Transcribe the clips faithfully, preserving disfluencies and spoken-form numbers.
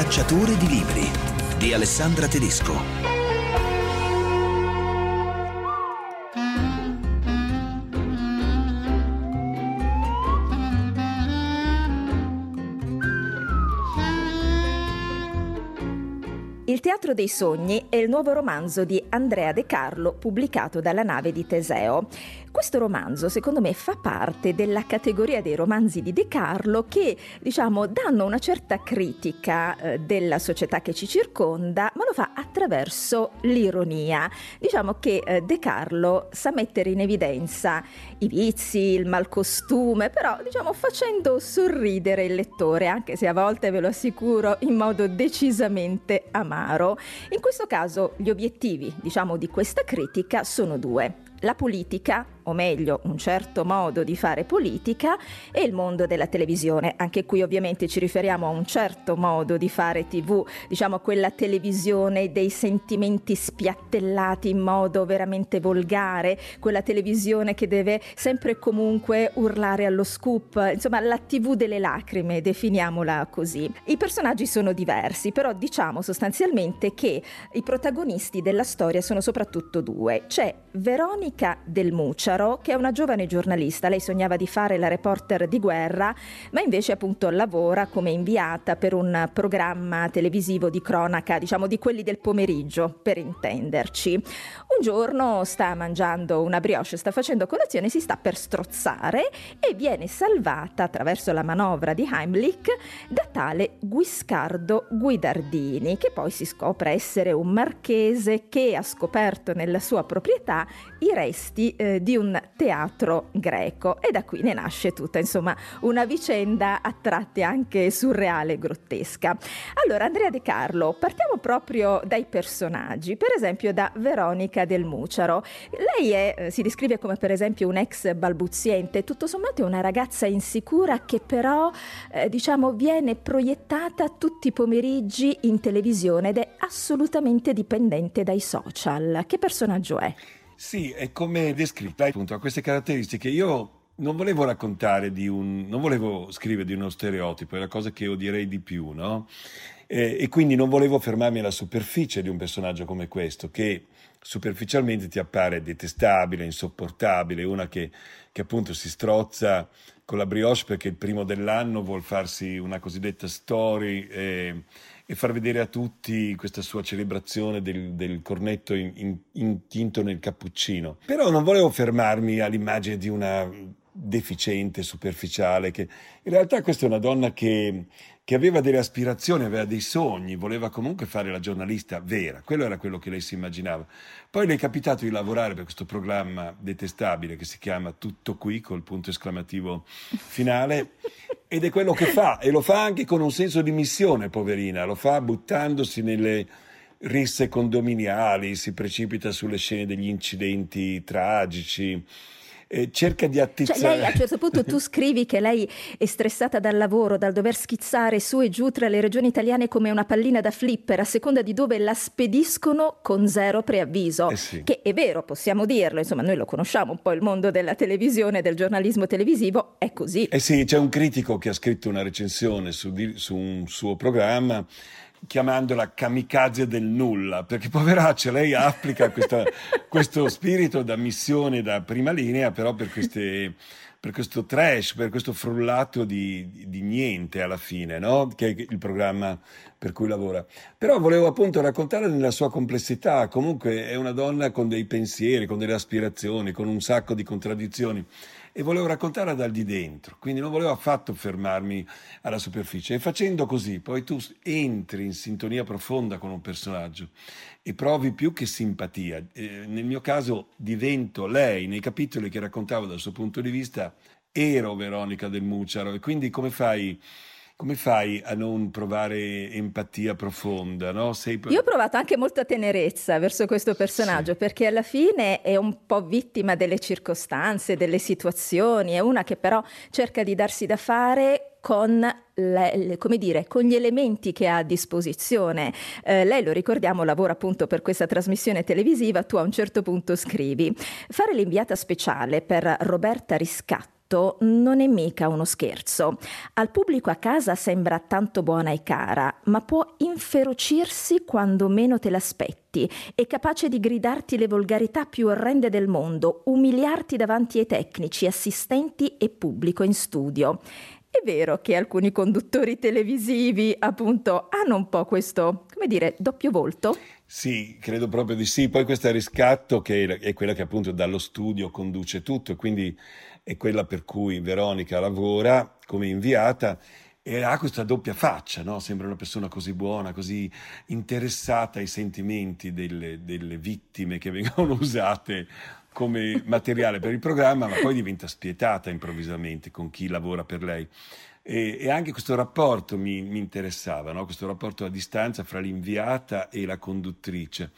Cacciatore di libri di Alessandra Tedesco. Il teatro dei sogni è il nuovo romanzo di Andrea De Carlo pubblicato dalla Nave di Teseo. Questo romanzo, secondo me, fa parte della categoria dei romanzi di De Carlo che, diciamo, danno una certa critica eh, della società che ci circonda, ma lo fa attraverso l'ironia. Diciamo che eh, De Carlo sa mettere in evidenza i vizi, il malcostume, però, diciamo, facendo sorridere il lettore, anche se a volte, ve lo assicuro, in modo decisamente amaro. In questo caso gli obiettivi, diciamo, di questa critica sono due: la politica, o meglio un certo modo di fare politica, e il mondo della televisione. Anche qui ovviamente ci riferiamo a un certo modo di fare tivù, diciamo quella televisione dei sentimenti spiattellati in modo veramente volgare, quella televisione che deve sempre e comunque urlare allo scoop, insomma la tivù delle lacrime, definiamola così. I personaggi sono diversi, però diciamo sostanzialmente che i protagonisti della storia sono soprattutto due. C'è Veronica Del Muccia, che è una giovane giornalista. Lei sognava di fare la reporter di guerra, ma invece appunto lavora come inviata per un programma televisivo di cronaca, diciamo di quelli del pomeriggio, per intenderci. Un giorno sta mangiando una brioche, sta facendo colazione, si sta per strozzare e viene salvata attraverso la manovra di Heimlich da tale Guiscardo Guidardini, che poi si scopre essere un marchese che ha scoperto nella sua proprietà i resti eh, di un un teatro greco, e da qui ne nasce tutta, insomma, una vicenda a tratti anche surreale e grottesca. Allora, Andrea De Carlo, partiamo proprio dai personaggi, per esempio da Veronica Del Mucciaro. Lei è, eh, si descrive come per esempio un ex balbuziente, tutto sommato è una ragazza insicura che però eh, diciamo viene proiettata tutti i pomeriggi in televisione ed è assolutamente dipendente dai social. Che personaggio è? Sì, è come descritta, appunto, ha queste caratteristiche. Io non volevo raccontare di un, non volevo scrivere di uno stereotipo, è la cosa che odierei di più, no? E, e quindi non volevo fermarmi alla superficie di un personaggio come questo, che superficialmente ti appare detestabile, insopportabile, una che, che appunto si strozza con la brioche perché il primo dell'anno vuol farsi una cosiddetta story e, e far vedere a tutti questa sua celebrazione del, del cornetto in, in, intinto nel cappuccino. Però non volevo fermarmi all'immagine di una deficiente, superficiale, che in realtà questa è una donna che, che aveva delle aspirazioni, aveva dei sogni, voleva comunque fare la giornalista vera, quello era quello che lei si immaginava. Poi le è capitato di lavorare per questo programma detestabile che si chiama Tutto Qui, col punto esclamativo finale, ed è quello che fa, e lo fa anche con un senso di missione, poverina, lo fa buttandosi nelle risse condominiali, si precipita sulle scene degli incidenti tragici, eh, cerca di attizzare. Cioè lei a un certo punto tu scrivi che lei è stressata dal lavoro, dal dover schizzare su e giù tra le regioni italiane come una pallina da flipper a seconda di dove la spediscono con zero preavviso. Eh sì. Che è vero, possiamo dirlo, insomma noi lo conosciamo un po' il mondo della televisione, del giornalismo televisivo, è così. Eh sì, c'è un critico che ha scritto una recensione su, di, su un suo programma chiamandola kamikaze del nulla, perché poveraccia lei applica questa, questo spirito da missione da prima linea, però per, queste, per questo trash, per questo frullato di, di niente alla fine, no? Che è il programma per cui lavora. Però volevo appunto raccontarla nella sua complessità. Comunque è una donna con dei pensieri, con delle aspirazioni, con un sacco di contraddizioni, e volevo raccontarla dal di dentro, quindi non volevo affatto fermarmi alla superficie. E facendo così poi tu entri in sintonia profonda con un personaggio e provi più che simpatia. Eh, nel mio caso divento lei. Nei capitoli che raccontavo dal suo punto di vista ero Veronica Del Mucciaro, e quindi come fai... Come fai a non provare empatia profonda, no? Sei... Io ho provato anche molta tenerezza verso questo personaggio, sì, perché alla fine è un po' vittima delle circostanze, delle situazioni, è una che però cerca di darsi da fare con le, le, come dire, con gli elementi che ha a disposizione. Eh, lei, lo ricordiamo, lavora appunto per questa trasmissione televisiva. Tu a un certo punto scrivi: fare l'inviata speciale per Roberta Riscatto racconto non è mica uno scherzo. Al pubblico a casa sembra tanto buona e cara, ma può inferocirsi quando meno te l'aspetti. È capace di gridarti le volgarità più orrende del mondo, umiliarti davanti ai tecnici, assistenti e pubblico in studio. È vero che alcuni conduttori televisivi, appunto, hanno un po' questo, come dire, doppio volto? Sì, credo proprio di sì. Poi questa riscatto che è quella che appunto dallo studio conduce tutto e quindi è quella per cui Veronica lavora come inviata e ha questa doppia faccia, no? Sembra una persona così buona, così interessata ai sentimenti delle, delle vittime che vengono usate come materiale per il programma, ma poi diventa spietata improvvisamente con chi lavora per lei. E, e anche questo rapporto mi, mi interessava, no? Questo rapporto a distanza fra l'inviata e la conduttrice.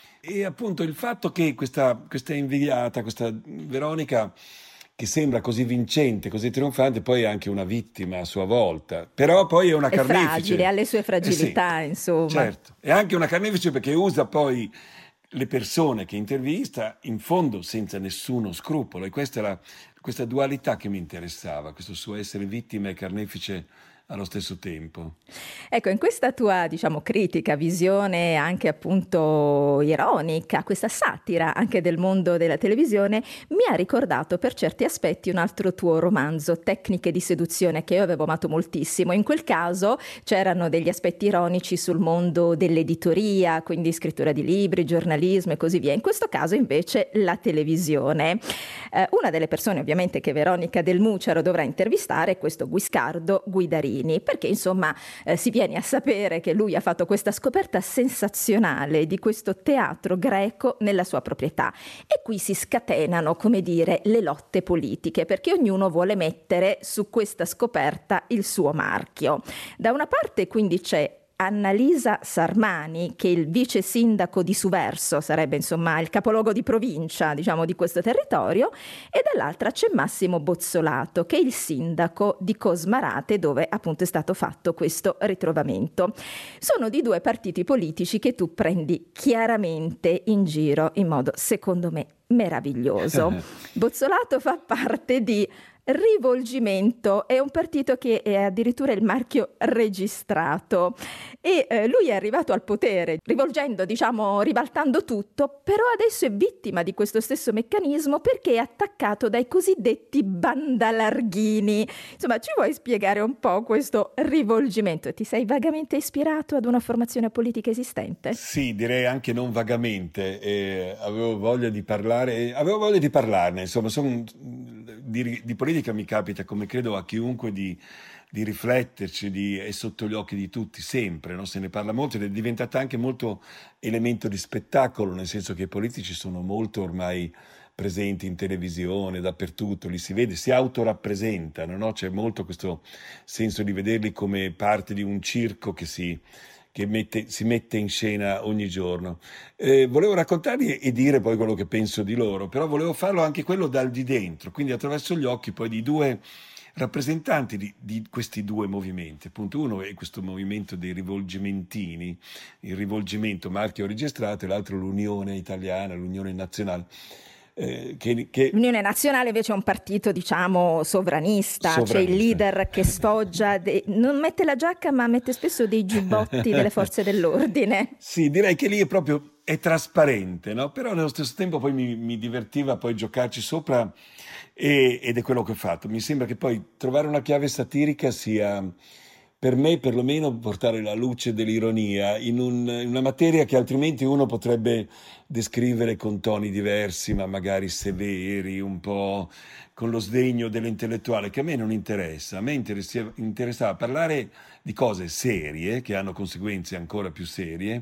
E appunto il fatto che questa, questa inviata, questa Veronica, che sembra così vincente, così trionfante, poi è anche una vittima a sua volta. Però poi è una è carnefice. È fragile, ha le sue fragilità, eh sì, insomma. Certo, è anche una carnefice perché usa poi le persone che intervista in fondo senza nessuno scrupolo, e questa è la, questa dualità che mi interessava, questo suo essere vittima e carnefice allo stesso tempo. Ecco, in questa tua, diciamo, critica, visione anche appunto ironica, questa satira anche del mondo della televisione, mi ha ricordato per certi aspetti un altro tuo romanzo, Tecniche di seduzione, che io avevo amato moltissimo. In quel caso c'erano degli aspetti ironici sul mondo dell'editoria, quindi scrittura di libri, giornalismo e così via. In questo caso invece la televisione. Eh, una delle persone ovviamente che Veronica Del Mucciaro dovrà intervistare è questo Guiscardo Guidarini, perché insomma eh, si viene a sapere che lui ha fatto questa scoperta sensazionale di questo teatro greco nella sua proprietà, e qui si scatenano, come dire, le lotte politiche, perché ognuno vuole mettere su questa scoperta il suo marchio. Da una parte quindi c'è Annalisa Sarmani, che è il vice sindaco di Suverso, sarebbe insomma il capoluogo di provincia, diciamo, di questo territorio, e dall'altra c'è Massimo Bozzolato, che è il sindaco di Cosmarate, dove appunto è stato fatto questo ritrovamento. Sono di due partiti politici che tu prendi chiaramente in giro in modo, secondo me, meraviglioso. Bozzolato fa parte di Rivolgimento, è un partito che è addirittura il marchio registrato, e eh, lui è arrivato al potere rivolgendo, diciamo, ribaltando tutto, però adesso è vittima di questo stesso meccanismo perché è attaccato dai cosiddetti bandalarghini. Insomma, ci vuoi spiegare un po' questo Rivolgimento? Ti sei vagamente ispirato ad una formazione politica esistente? Sì, direi anche non vagamente. Eh, avevo voglia di parlare, avevo voglia di parlarne, insomma, sono di, di politica mi capita, come credo a chiunque, di, di rifletterci, di, è sotto gli occhi di tutti sempre, no? Se ne parla molto ed è diventata anche molto elemento di spettacolo, nel senso che i politici sono molto ormai presenti in televisione, dappertutto, li si vede, si autorappresentano, no? C'è molto questo senso di vederli come parte di un circo che si... che mette, si mette in scena ogni giorno. Eh, volevo raccontarvi e dire poi quello che penso di loro, però volevo farlo anche quello dal di dentro, quindi attraverso gli occhi poi di due rappresentanti di, di questi due movimenti. Appunto, uno è questo movimento dei rivolgimentini, il Rivolgimento marchio registrato, e l'altro l'Unione Italiana, l'Unione Nazionale. Eh, che, che... L'Unione Nazionale invece è un partito, diciamo, sovranista, sovranista. C'è il leader che sfoggia, de... non mette la giacca ma mette spesso dei giubbotti delle forze dell'ordine. Sì, direi che lì è proprio è trasparente, no? Però nello stesso tempo poi mi, mi divertiva poi giocarci sopra, e, ed è quello che ho fatto. Mi sembra che poi trovare una chiave satirica sia, per me perlomeno, portare la luce dell'ironia in, un, in una materia che altrimenti uno potrebbe descrivere con toni diversi, ma magari severi, un po' con lo sdegno dell'intellettuale, che a me non interessa. A me interessa, interessava parlare di cose serie, che hanno conseguenze ancora più serie,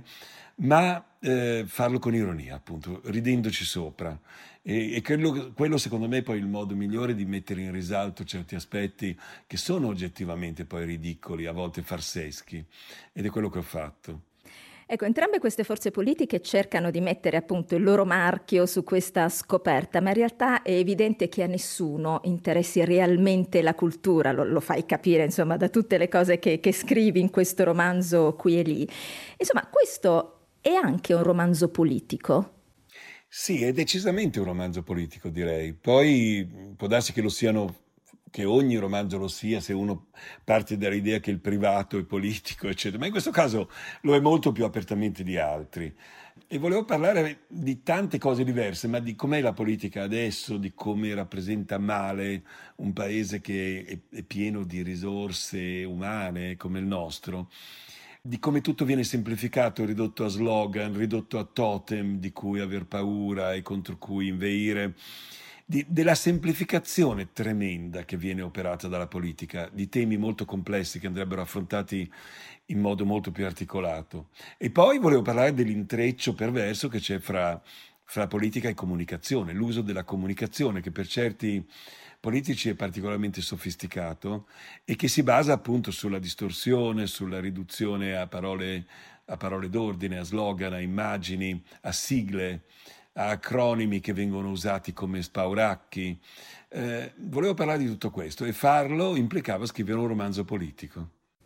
ma eh, farlo con ironia, appunto, ridendoci sopra. E, e quello, quello secondo me è poi il modo migliore di mettere in risalto certi aspetti che sono oggettivamente poi ridicoli, a volte farseschi, ed è quello che ho fatto. Ecco, entrambe queste forze politiche cercano di mettere appunto il loro marchio su questa scoperta, ma in realtà è evidente che a nessuno interessi realmente la cultura, lo, lo fai capire insomma da tutte le cose che, che scrivi in questo romanzo qui e lì. Insomma, questo è anche un romanzo politico. Sì, è decisamente un romanzo politico, direi. Poi può darsi che lo siano che ogni romanzo lo sia se uno parte dall'idea che il privato è politico, eccetera, ma in questo caso lo è molto più apertamente di altri. E volevo parlare di tante cose diverse, ma di com'è la politica adesso, di come rappresenta male un paese che è, è pieno di risorse umane come il nostro, di come tutto viene semplificato, ridotto a slogan, ridotto a totem di cui aver paura e contro cui inveire, di, della semplificazione tremenda che viene operata dalla politica, di temi molto complessi che andrebbero affrontati in modo molto più articolato. E poi volevo parlare dell'intreccio perverso che c'è fra, fra politica e comunicazione, l'uso della comunicazione che per certi politici è particolarmente sofisticato e che si basa appunto sulla distorsione, sulla riduzione a parole, a parole d'ordine, a slogan, a immagini, a sigle, a acronimi che vengono usati come spauracchi. Eh, volevo parlare di tutto questo e farlo implicava scrivere un romanzo politico.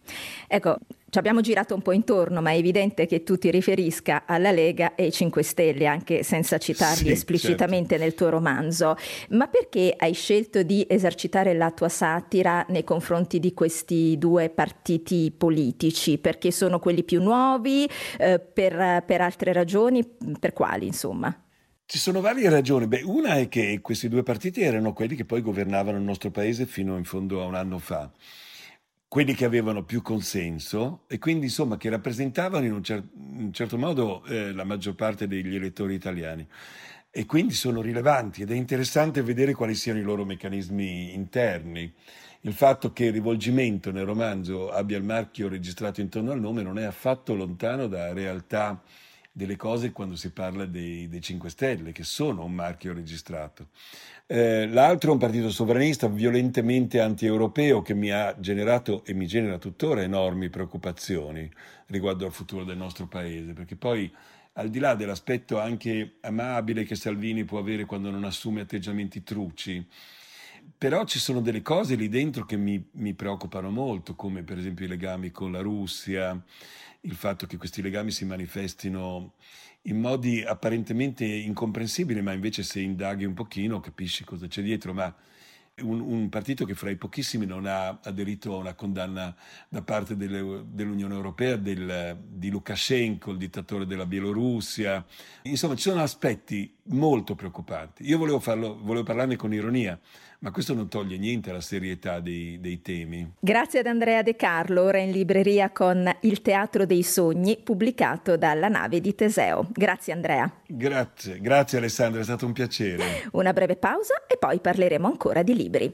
Ecco, ci abbiamo girato un po' intorno, ma è evidente che tu ti riferisca alla Lega e ai cinque Stelle, anche senza citarli Sì, esplicitamente certo. nel tuo romanzo. Ma perché hai scelto di esercitare la tua satira nei confronti di questi due partiti politici? Perché sono quelli più nuovi, eh, per, per altre ragioni, per quali, insomma? Ci sono varie ragioni. Beh, una è che questi due partiti erano quelli che poi governavano il nostro paese fino in fondo a un anno fa. Quelli che avevano più consenso e quindi insomma che rappresentavano in un, cer- in un certo modo eh, la maggior parte degli elettori italiani e quindi sono rilevanti ed è interessante vedere quali siano i loro meccanismi interni. Il fatto che il rivolgimento nel romanzo abbia il marchio registrato intorno al nome non è affatto lontano dalla realtà delle cose quando si parla dei, dei cinque Stelle, che sono un marchio registrato. Eh, l'altro è un partito sovranista violentemente anti-europeo che mi ha generato e mi genera tuttora enormi preoccupazioni riguardo al futuro del nostro paese, perché poi al di là dell'aspetto anche amabile che Salvini può avere quando non assume atteggiamenti truci, però ci sono delle cose lì dentro che mi, mi preoccupano molto, come per esempio i legami con la Russia, il fatto che questi legami si manifestino in modi apparentemente incomprensibili, ma invece se indaghi un pochino capisci cosa c'è dietro. Ma un, un partito che fra i pochissimi non ha aderito a una condanna da parte delle, dell'Unione Europea del, di Lukashenko, il dittatore della Bielorussia. Insomma, ci sono aspetti molto preoccupanti. Io volevo, farlo, volevo parlarne con ironia, ma questo non toglie niente alla serietà dei, dei temi. Grazie ad Andrea De Carlo, ora in libreria con Il Teatro dei Sogni, pubblicato dalla Nave di Teseo. Grazie Andrea. Grazie, grazie Alessandra, è stato un piacere. Una breve pausa e poi parleremo ancora di libri.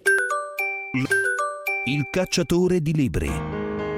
Il cacciatore di libri.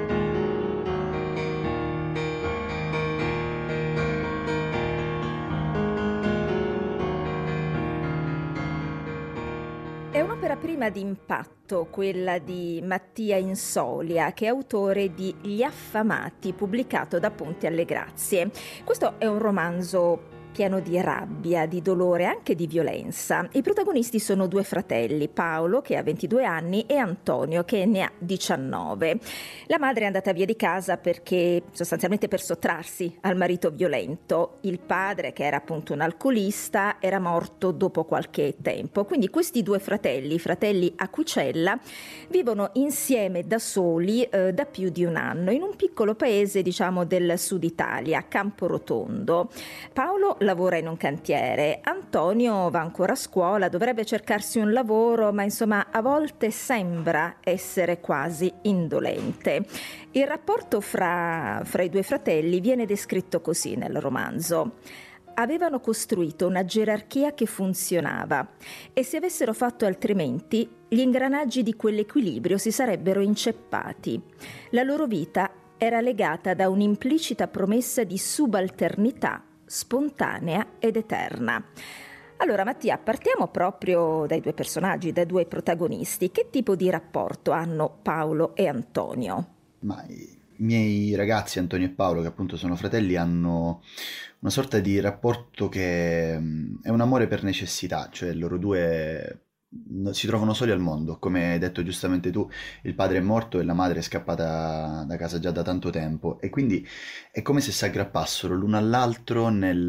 È un'opera prima di impatto, quella di Mattia Insolia, che è autore di Gli Affamati, pubblicato da Ponte alle Grazie. Questo è un romanzo pieno di rabbia, di dolore, anche di violenza. I protagonisti sono due fratelli, Paolo, che ha ventidue anni, e Antonio, che ne ha diciannove. La madre è andata via di casa perché, sostanzialmente per sottrarsi al marito violento. Il padre, che era appunto un alcolista, era morto dopo qualche tempo. Quindi questi due fratelli, fratelli a Cucella, vivono insieme da soli eh, da più di un anno, in un piccolo paese, diciamo, del sud Italia, Camporotondo. Paolo lavora in un cantiere, Antonio va ancora a scuola, dovrebbe cercarsi un lavoro, ma insomma a volte sembra essere quasi indolente. Il rapporto fra, fra i due fratelli viene descritto così nel romanzo. Avevano costruito una gerarchia che funzionava e se avessero fatto altrimenti gli ingranaggi di quell'equilibrio si sarebbero inceppati. La loro vita era legata da un'implicita promessa di subalternità spontanea ed eterna. Allora Mattia, partiamo proprio dai due personaggi, dai due protagonisti. Che tipo di rapporto hanno Paolo e Antonio? Ma i miei ragazzi, Antonio e Paolo, che appunto sono fratelli, hanno una sorta di rapporto che mh, è un amore per necessità, cioè loro due no- si trovano soli al mondo. Come hai detto giustamente tu, il padre è morto e la madre è scappata da casa già da tanto tempo, e quindi è come se si aggrappassero l'uno all'altro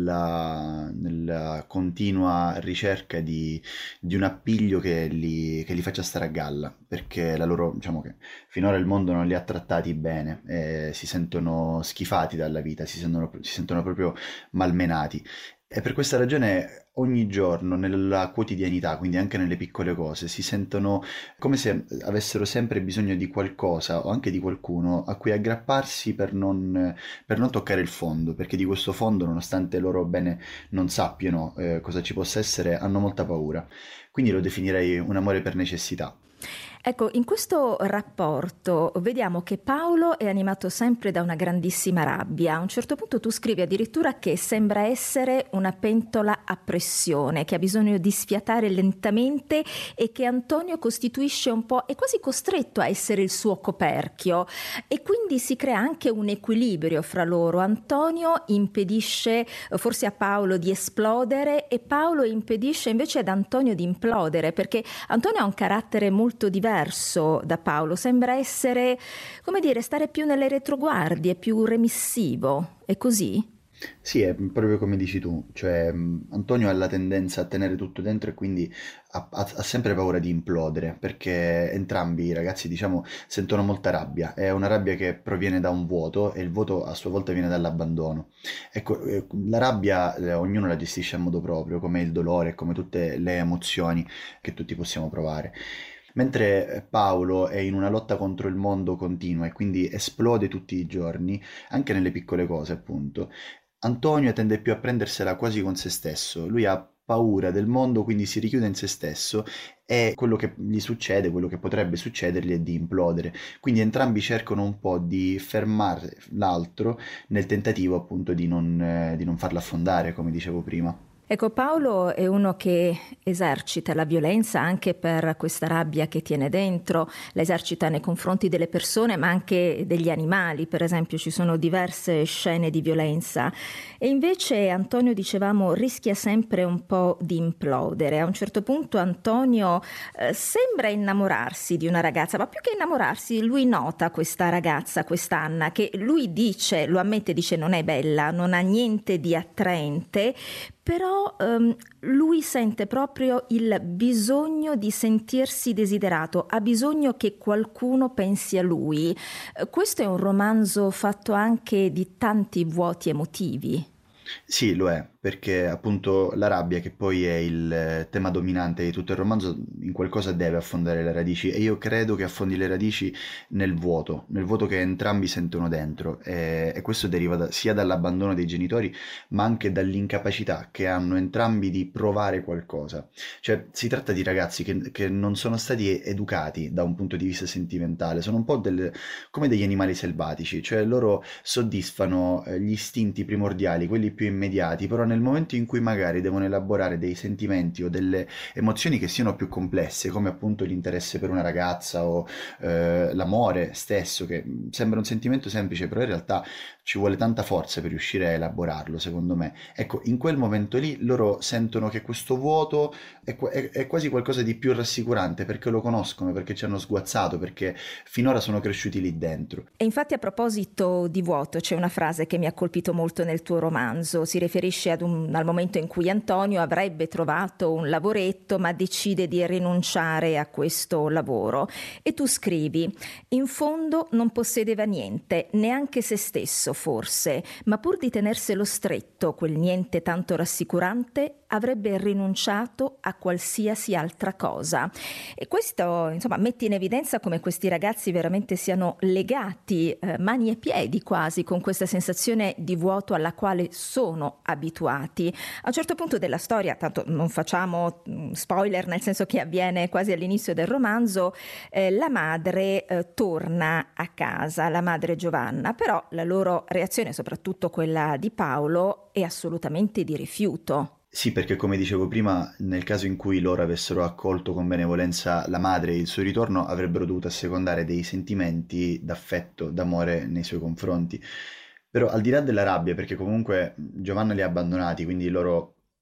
nella, nella continua ricerca di, di un appiglio che li, che li faccia stare a galla, perché la loro, diciamo che finora il mondo non li ha trattati bene, eh, si sentono schifati dalla vita, si sentono, si sentono proprio malmenati. E per questa ragione ogni giorno nella quotidianità, quindi anche nelle piccole cose, si sentono come se avessero sempre bisogno di qualcosa o anche di qualcuno a cui aggrapparsi per non, per non toccare il fondo, perché di questo fondo, nonostante loro bene non sappiano eh, cosa ci possa essere, hanno molta paura. Quindi lo definirei un amore per necessità. Ecco, in questo rapporto vediamo che Paolo è animato sempre da una grandissima rabbia. A un certo punto tu scrivi addirittura che sembra essere una pentola a pressione, che ha bisogno di sfiatare lentamente e che Antonio costituisce un po', è quasi costretto a essere il suo coperchio, e quindi si crea anche un equilibrio fra loro. Antonio impedisce eh, forse a Paolo di esplodere e Paolo impedisce invece ad Antonio di implodere, perché Antonio ha un carattere molto diverso da Paolo, sembra essere, come dire, stare più nelle retroguardie, più remissivo. È così? Sì, è proprio come dici tu, cioè mh, Antonio ha la tendenza a tenere tutto dentro e quindi ha, ha- ha sempre paura di implodere, perché entrambi i ragazzi, diciamo, sentono molta rabbia, è una rabbia che proviene da un vuoto e il vuoto a sua volta viene dall'abbandono. Ecco, eh, la rabbia eh, ognuno la gestisce a modo proprio, come il dolore, come tutte le emozioni che tutti possiamo provare. Mentre eh, Paolo è in una lotta contro il mondo continua e quindi esplode tutti i giorni, anche nelle piccole cose, appunto. Antonio tende più a prendersela quasi con se stesso, lui ha paura del mondo, quindi si richiude in se stesso e quello che gli succede, quello che potrebbe succedergli è di implodere. Quindi entrambi cercano un po' di fermare l'altro nel tentativo appunto di non, eh, di non farlo affondare, come dicevo prima. Ecco, Paolo è uno che esercita la violenza anche per questa rabbia che tiene dentro, la esercita nei confronti delle persone ma anche degli animali. Per esempio ci sono diverse scene di violenza, e invece Antonio, dicevamo, rischia sempre un po' di implodere. A un certo punto Antonio eh, sembra innamorarsi di una ragazza, ma più che innamorarsi lui nota questa ragazza, quest'Anna, che lui dice, lo ammette, dice non è bella, non ha niente di attraente, però ehm, lui sente proprio il bisogno di sentirsi desiderato, ha bisogno che qualcuno pensi a lui. Eh, questo è un romanzo fatto anche di tanti vuoti emotivi. Sì, lo è, perché appunto la rabbia, che poi è il eh, tema dominante di tutto il romanzo, in qualcosa deve affondare le radici e io credo che affondi le radici nel vuoto, nel vuoto che entrambi sentono dentro e, e questo deriva da- sia dall'abbandono dei genitori, ma anche dall'incapacità che hanno entrambi di provare qualcosa. Cioè, si tratta di ragazzi che, che non sono stati educati da un punto di vista sentimentale, sono un po' del- come degli animali selvatici, cioè loro soddisfano eh, gli istinti primordiali, quelli più immediati, però nel momento in cui magari devono elaborare dei sentimenti o delle emozioni che siano più complesse, come appunto l'interesse per una ragazza o eh, l'amore stesso, che mh, sembra un sentimento semplice, però in realtà ci vuole tanta forza per riuscire a elaborarlo, secondo me. Ecco, in quel momento lì loro sentono che questo vuoto è, qua- è- è quasi qualcosa di più rassicurante, perché lo conoscono, perché ci hanno sguazzato, perché finora sono cresciuti lì dentro. E infatti, a proposito di vuoto, c'è una frase che mi ha colpito molto nel tuo romanzo. Si riferisce ad un- al momento in cui Antonio avrebbe trovato un lavoretto ma decide di rinunciare a questo lavoro. E tu scrivi: in fondo non possedeva niente, neanche se stesso forse, ma pur di tenerselo stretto, quel niente tanto rassicurante, avrebbe rinunciato a qualsiasi altra cosa. E questo, insomma, mette in evidenza come questi ragazzi veramente siano legati, eh, mani e piedi quasi, con questa sensazione di vuoto alla quale sono abituati. A un certo punto della storia, tanto non facciamo mm, spoiler, nel senso che avviene quasi all'inizio del romanzo, eh, la madre eh, torna a casa, la madre Giovanna, però la loro reazione, soprattutto quella di Paolo, è assolutamente di rifiuto. Sì, perché come dicevo prima, nel caso in cui loro avessero accolto con benevolenza la madre e il suo ritorno, avrebbero dovuto assecondare dei sentimenti d'affetto, d'amore nei suoi confronti. Però al di là della rabbia, perché comunque Giovanna li ha abbandonati, quindi loro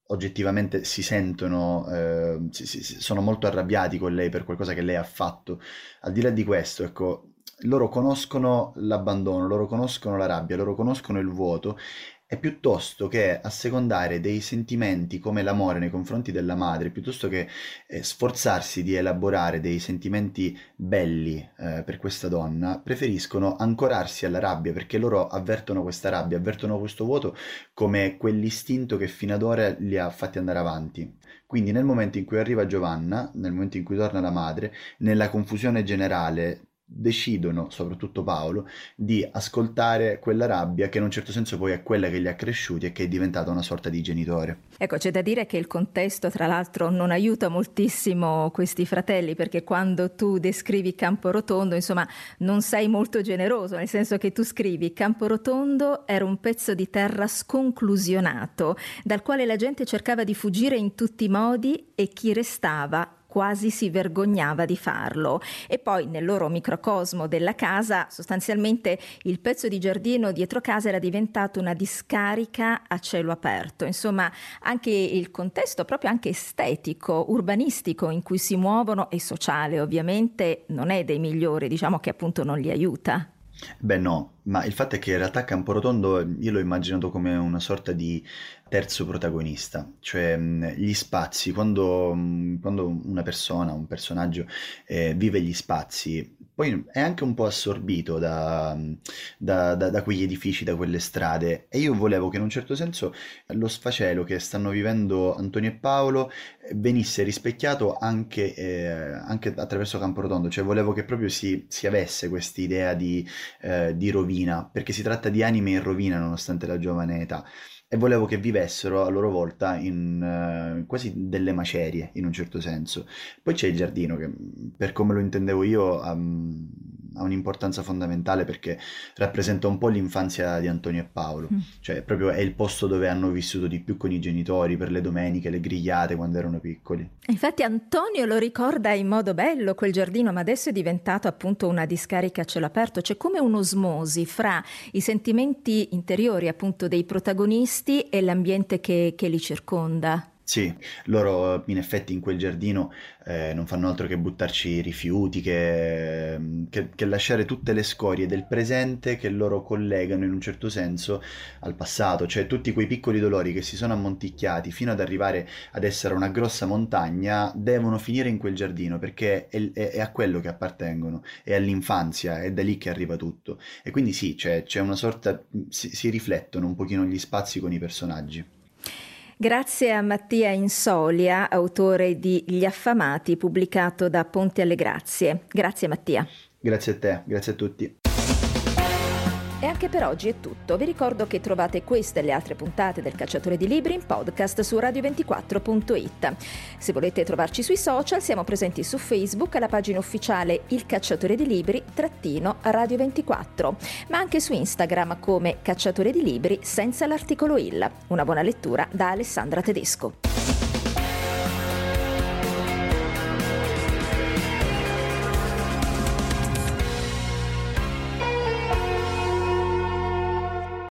oggettivamente si sentono, eh, si- si- si- sono molto arrabbiati con lei per qualcosa che lei ha fatto. Al di là di questo, ecco, loro conoscono l'abbandono, loro conoscono la rabbia, loro conoscono il vuoto e piuttosto che assecondare dei sentimenti come l'amore nei confronti della madre, piuttosto che eh, sforzarsi di elaborare dei sentimenti belli eh, per questa donna, preferiscono ancorarsi alla rabbia perché loro avvertono questa rabbia, avvertono questo vuoto come quell'istinto che fino ad ora li ha fatti andare avanti. Quindi nel momento in cui arriva Giovanna, nel momento in cui torna la madre, nella confusione generale decidono, soprattutto Paolo, di ascoltare quella rabbia che in un certo senso poi è quella che li ha cresciuti e che è diventata una sorta di genitore. Ecco, c'è da dire che il contesto, tra l'altro, non aiuta moltissimo questi fratelli, perché quando tu descrivi Camporotondo, insomma, non sei molto generoso, nel senso che tu scrivi: Camporotondo era un pezzo di terra sconclusionato, dal quale la gente cercava di fuggire in tutti i modi e chi restava quasi si vergognava di farlo. E poi nel loro microcosmo della casa, sostanzialmente il pezzo di giardino dietro casa era diventato una discarica a cielo aperto. Insomma, anche il contesto proprio anche estetico, urbanistico in cui si muovono e sociale ovviamente non è dei migliori, diciamo che appunto non li aiuta. Beh no, ma il fatto è che in realtà Camporotondo io l'ho immaginato come una sorta di terzo protagonista, cioè mh, gli spazi, quando, mh, quando una persona, un personaggio eh, vive gli spazi, poi è anche un po' assorbito da, da, da, da quegli edifici, da quelle strade, e io volevo che in un certo senso lo sfacelo che stanno vivendo Antonio e Paolo eh, venisse rispecchiato anche, eh, anche attraverso Camporotondo, cioè volevo che proprio si, si avesse quest'idea di, eh, di rovina, perché si tratta di anime in rovina nonostante la giovane età. E volevo che vivessero a loro volta in eh, quasi delle macerie, in un certo senso. Poi c'è il giardino che, per come lo intendevo io, ha, ha un'importanza fondamentale perché rappresenta un po' l'infanzia di Antonio e Paolo. Mm. Cioè, proprio è il posto dove hanno vissuto di più con i genitori, per le domeniche, le grigliate quando erano piccoli. Infatti Antonio lo ricorda in modo bello quel giardino, ma adesso è diventato appunto una discarica a cielo aperto. C'è come un'osmosi fra i sentimenti interiori appunto dei protagonisti e l'ambiente che, che li circonda. Sì, loro in effetti in quel giardino eh, non fanno altro che buttarci rifiuti, che, che- che lasciare tutte le scorie del presente che loro collegano in un certo senso al passato, cioè tutti quei piccoli dolori che si sono ammonticchiati fino ad arrivare ad essere una grossa montagna devono finire in quel giardino perché è, è- è a quello che appartengono, è all'infanzia, è da lì che arriva tutto. E quindi sì, c'è, c'è una sorta, si, si riflettono un pochino gli spazi con i personaggi. Grazie a Mattia Insolia, autore di Gli affamati, pubblicato da Ponte alle Grazie. Grazie Mattia. Grazie a te, grazie a tutti. E anche per oggi è tutto. Vi ricordo che trovate queste e le altre puntate del Cacciatore di Libri in podcast su radio ventiquattro punto it. Se volete trovarci sui social, siamo presenti su Facebook alla pagina ufficiale Il Cacciatore di Libri trattino Radio ventiquattro, ma anche su Instagram come Cacciatore di Libri senza l'articolo il. Una buona lettura da Alessandra Tedesco.